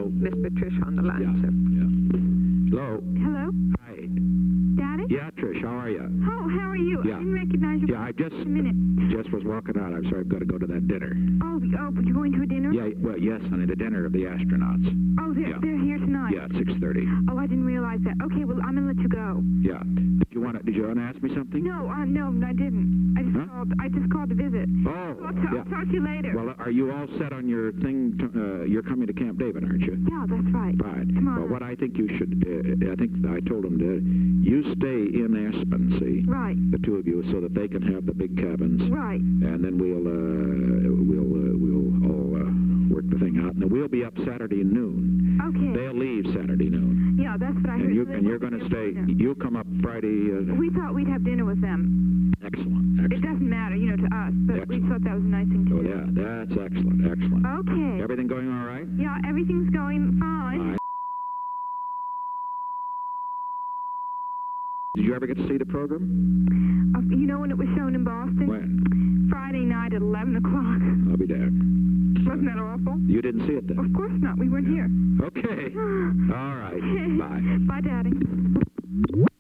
Hello. Miss Patricia on the line, Yeah. sir. Hello. Hello? Hi. Daddy? Yeah, Trish, how are you? Oh, how are you? Yeah. I didn't recognize you. Yeah, I just a minute. was walking out. I'm sorry, I've got to go to that dinner. Oh, but you're going to a dinner? Yeah, well, yes, honey, the dinner of the astronauts. Oh, they're, Yeah. they're here tonight? Yeah, at 6:30. Oh, I didn't realize that. Okay, well, I'm going to let you go. Yeah. Did you want to ask me something? No, I didn't. I just called to visit. Oh, I'll talk to you later. Well, are you all set on your thing? You're coming to Camp David, aren't you? Yeah, that's right. Right. Come on. Well, what I think you should, I think I told them to, you stay in Aspen, see? Right. The two of you, so that they can have the big cabins. Right. And then we'll all work the thing out. And we'll be up Saturday noon. Okay. They'll leave Saturday noon. Yeah, that's what I heard. And you're going to stay, you'll come up Friday. We thought we'd have dinner with them. Excellent. It doesn't matter, to us, but we thought that was a nice thing to Oh, do. yeah, that's excellent, excellent. Okay. Everything going all right? Yeah, everything's going fine. Did you ever get to see the program? When it was shown in Boston? When? Friday night at 11 o'clock. I'll be damned. Wasn't that awful? You didn't see it then? Of course not. We weren't here. Okay. All right. Bye. Bye, Daddy.